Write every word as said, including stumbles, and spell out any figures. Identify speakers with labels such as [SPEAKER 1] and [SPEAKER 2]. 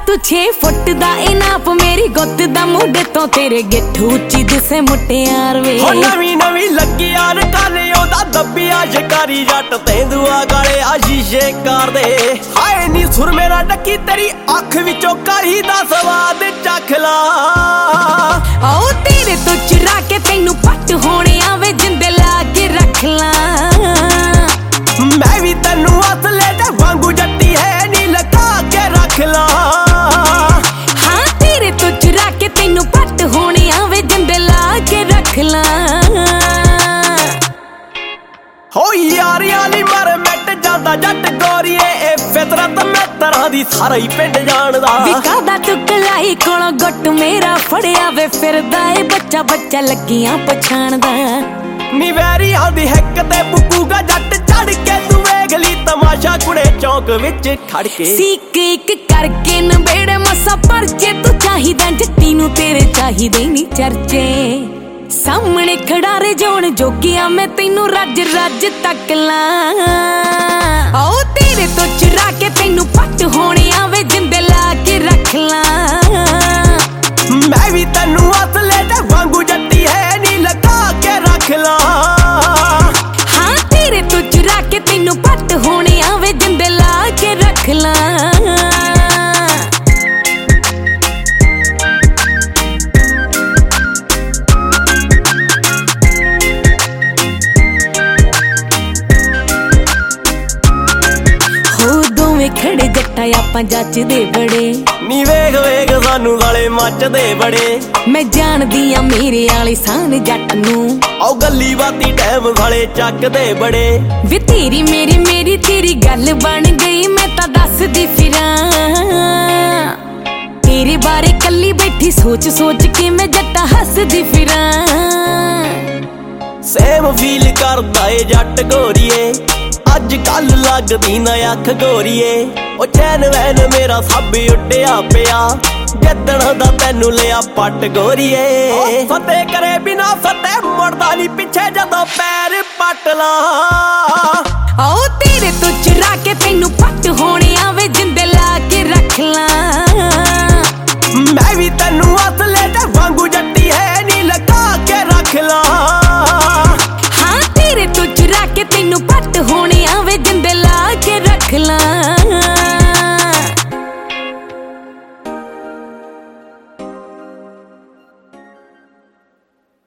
[SPEAKER 1] तू छे फुट दा इनाप मेरी गुत्त दा मुंडे तो तेरे गिट्ठ उच्ची दिसे मुटियार वे
[SPEAKER 2] हो नवी नवी लगी यार काले ओदा दब्बिया शिकारी जट तेंदुआ गाले आ शीशे कर दे हाय नी सुर मेरा डकी तेरी अख विचों करी दा स्वाद चख ला
[SPEAKER 1] आओ तेरे तो चुरा के तैनू पट होने आवे जिंदे ला के रख ला
[SPEAKER 2] मैं भी तैनू असले ते वांगू जट्टी है नी लगा के रख ला
[SPEAKER 1] हाँ तेरे तो चुरा के तैनू पट होने आवे जिंदे ला के रख ला
[SPEAKER 2] हो यार याली मारे मिट जांदा जट गोरीए ए फितरत मैं तरह दी सारा ही पिंड जानदा
[SPEAKER 1] विकादा तू कलाई कोलों गुट मेरा फड़िया वे फिरदा ए बच्चा बच्चा लगियां पछाणदा
[SPEAKER 2] नी वैरी आंदी हिक ते बुकूगा जट चढ़ के तू वेख ली तमाशा कुड़े चौक विच खड़ के
[SPEAKER 1] सीक एक करके नबेड़े मसा परचे तू चाहिदा जट्टी नू तेरे चाहिदे नी चर्चे सामने खड़ारे जोन जोगिया मैं तैनू रज रज तक ला आओ तेरे तो चुरा के तैनू पट होने आवे जिंदे ला के रख ला
[SPEAKER 2] मैं भी तैनू असले ते वांगू जट्टी है नी लगा के रख ला
[SPEAKER 1] हाँ तेरे तो चुरा के तैनू पट होने आवे जिंदे ला के रख ला खड़े जट्टा आपां जचदे बड़े
[SPEAKER 2] नी वेख वेख सानू साले मचदे बड़े
[SPEAKER 1] मैं जानदी आ मेरे आले सान जट नू
[SPEAKER 2] ओ गल्ली बाती टाइम साले चकदे बड़े
[SPEAKER 1] वे तेरी मेरी मेरी तेरी गल बन गई मैं तां दसदी फिरां तेरे बारे कल्ली बैठी सोच सोच के मैं जट्टा हसदी फिरां
[SPEAKER 2] सेम फील करदा ए जट गोरीए अज कल लगदी ना अख गोरीए ओ चैन वैन मेरा सब उड्डिया पिया जदन दा तैनू लिया पट गोरीए फतेह करे बिना फतेह मुड़दा नी पिछे जदों पैर पट ला
[SPEAKER 1] आओ तेरे तो चुरा के तैनू पट होने आवे जिंदे ला के रख ला
[SPEAKER 2] मैं भी तैनू